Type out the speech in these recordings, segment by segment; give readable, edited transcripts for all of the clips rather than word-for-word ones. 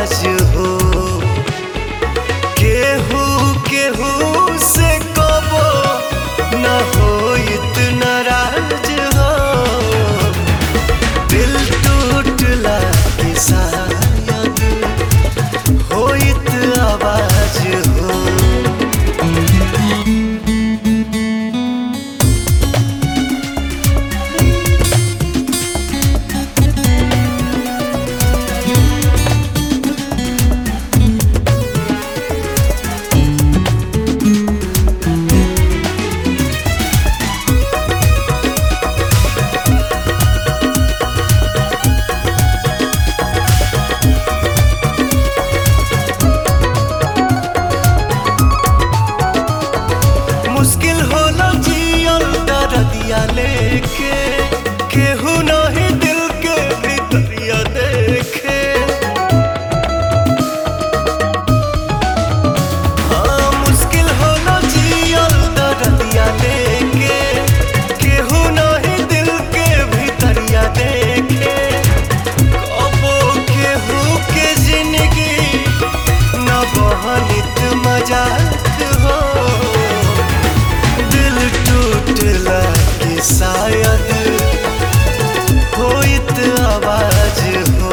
आवाज हो। केहू केहू से कबो न होइत नाराज हो। दिल टूटला के शायद होइत आवाज हो। मुश्किल होला जियल दर्दिया लेके, केहू नहीं दिल के भीतरिया देखे। हाँ, मुश्किल होला जियल दर्दिया लेके, केहू नहीं दिल के भीतरिया देखे। कबो केहू के जिंदगी न बहनित मजाक हो। दिल टूटला के शायद होइत आवाज हो।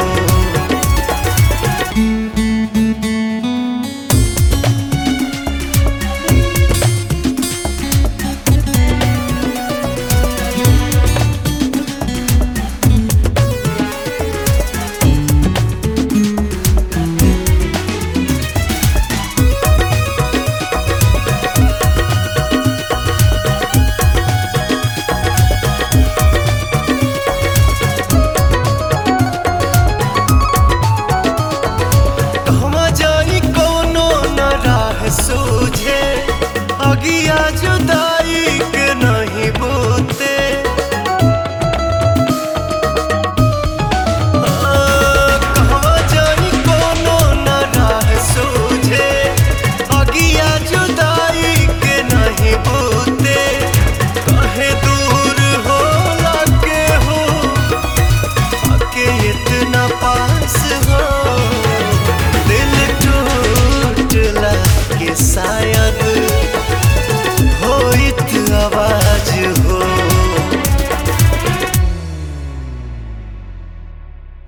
सूझे अगिया जुदाई के नहीं बोते। कहवा जाई कोनो न राह सूझे अगिया जुदाई के नहीं बोते। कहे दूर होला के हो आके इतना पास हो। दिल टूटला के शायद